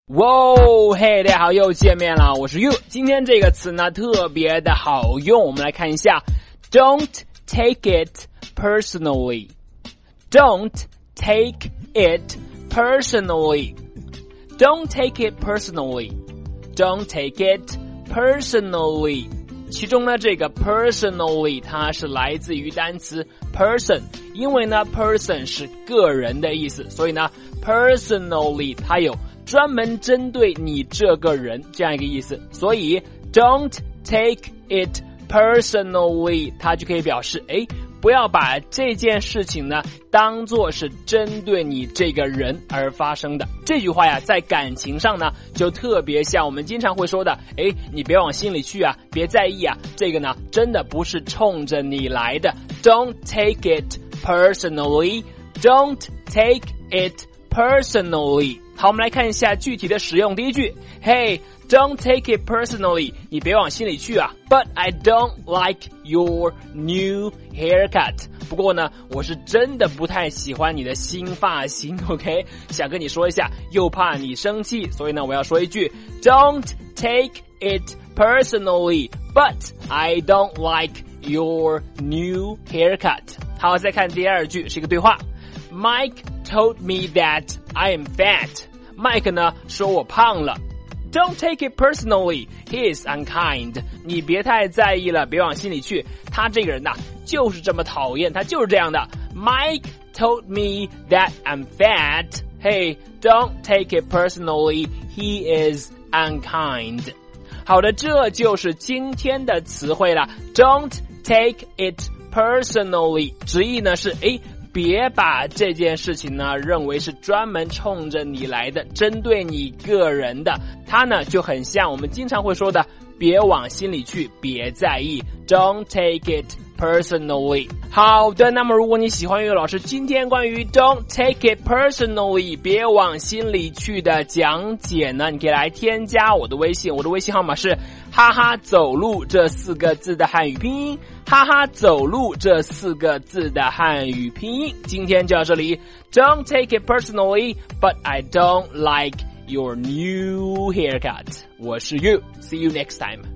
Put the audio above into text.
哇嘿，大家好，又见面了，我是 You。今天这个词呢特别的好用，我们来看一下 Don't take it personally. Don't take it personally. Don't take it personally. Don't take it personally. 其中呢这个 personally 它是来自于单词 person， 因为呢 person 是个人的意思，所以呢 personally 它有专门针对你这个人这样一个意思，所以 don't take it personally 它就可以表示不要把这件事情呢当作是针对你这个人而发生的。这句话呀在感情上呢就特别像我们经常会说的你别往心里去啊，别在意啊，这个呢真的不是冲着你来的。 Don't take it personally. Don't take it personally. 好，我们来看一下具体的使用。第一句 Hey, don't take it personally. 你别往心里去啊。 But I don't like your new haircut. 不过呢我是真的不太喜欢你的新发型 OK， 想跟你说一下，又怕你生气，所以呢我要说一句 Don't take it personally, but I don't like your new haircut. 好，再看第二句，是一个对话。Mike told me that I am fat. Mike 呢说我胖了。Don't take it personally. He is unkind. 你别太在意了，别往心里去。他这个人呐，就是这么讨厌，他就是这样的。Mike told me that I'm fat. Hey, don't take it personally. He is unkind. 好的，这就是今天的词汇了。Don't take it personally. 直译呢是别把这件事情呢认为是专门冲着你来的，针对你个人的。它呢就很像我们经常会说的别往心里去，别在意。 Don't take it personally. 好的，那么如果你喜欢岳老师今天关于 Don't take it personally 别往心里去的讲解呢，你可以来添加我的微信，我的微信号码是哈哈走路这4个字的汉语拼音，哈哈走路这4个字的汉语拼音。今天就到这里。 Don't take it personally, but I don't like your new haircut. 我是 You. See you next time.